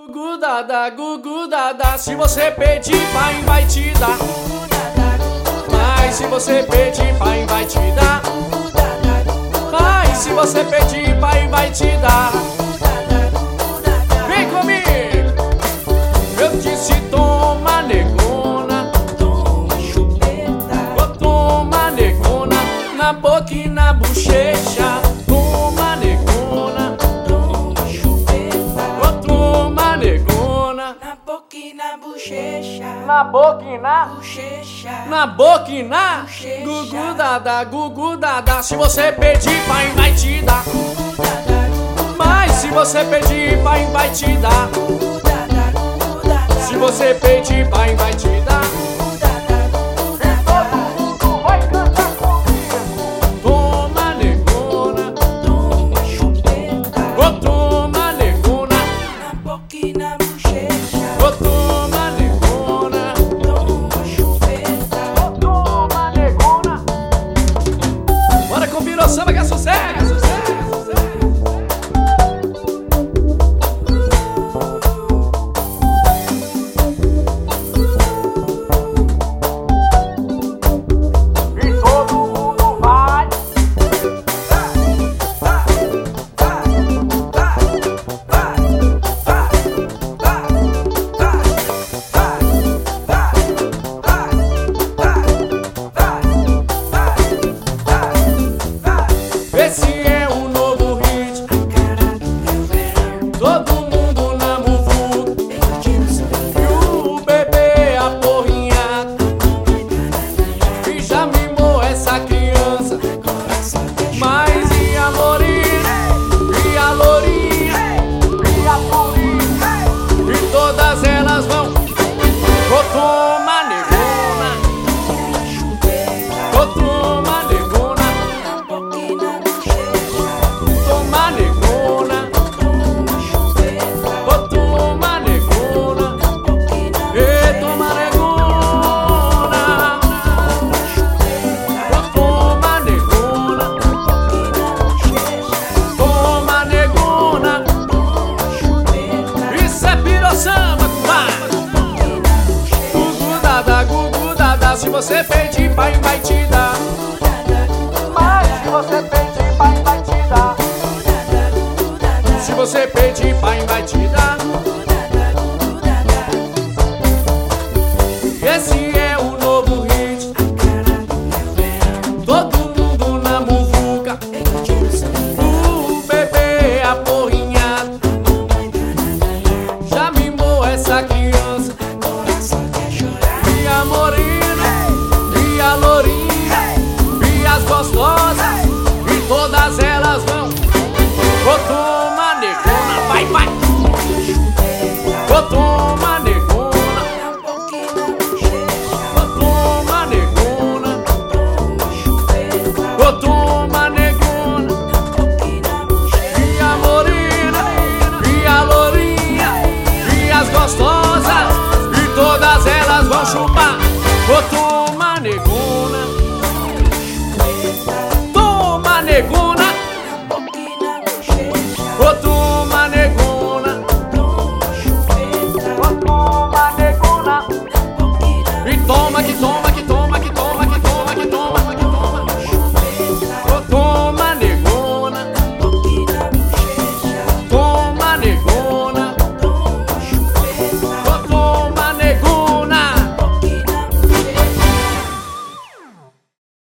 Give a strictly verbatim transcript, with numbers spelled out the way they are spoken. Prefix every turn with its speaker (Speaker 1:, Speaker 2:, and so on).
Speaker 1: Gugu dada, gugu dada, se você pedir, pai vai te dar. Mas se você pedir, pai vai te dar. Mas se você pedir, pai vai te dar. Vem comigo! Eu disse toma negona,
Speaker 2: toma chupeta,
Speaker 1: oh, toma negona, na boca e na bochecha. Toma negona,
Speaker 2: toma chupeta,
Speaker 1: oh, toma negona,
Speaker 2: na boca e na bochecha,
Speaker 1: na boca e na
Speaker 2: bochecha,
Speaker 1: Na boca e na
Speaker 2: bochecha.
Speaker 1: Gugu dada, gugu dada, se você pedir, pai vai te dar.
Speaker 2: Gugu dada, gugu
Speaker 1: Mas se você pedir, pai vai te dar.
Speaker 2: gugu dada, gugu dada,
Speaker 1: Se você pedir, pai vai te dar.
Speaker 2: gugu dada, gugu dada,
Speaker 1: Vai cantar comigo. Toma negona,
Speaker 2: toma chupeta,
Speaker 1: oh, toma negona,
Speaker 2: na boca e na bochecha,
Speaker 1: oh, toma negona,
Speaker 2: toma chupeta.
Speaker 1: oh, toma negona. Bora com o Virou Samba que é sucesso. Esse é o novo hit, todo mundo na muvuca, e o bebê aporrinhado, e já mimou essa criança. Mas e a morena, e a lourinha, e a purinha, e todas elas vão, oh, toma negona, oh, toma negona, toma negona, oh, toma negona, e toma negona, oh, toma negona, toma negona. Isso é Virou Samba, vai! Gugu dada, gugu dada, se você pedir, pai vai te dar. Mas se você pedir, pai vai te dar. Se você pedir, pai vai te dar. Esse é o novo hit, todo mundo na muvuca, o bebê aporrinhado, já mimou essa criança. E a morena, e a lourinha, e as gostosas, e todas elas vão, oh,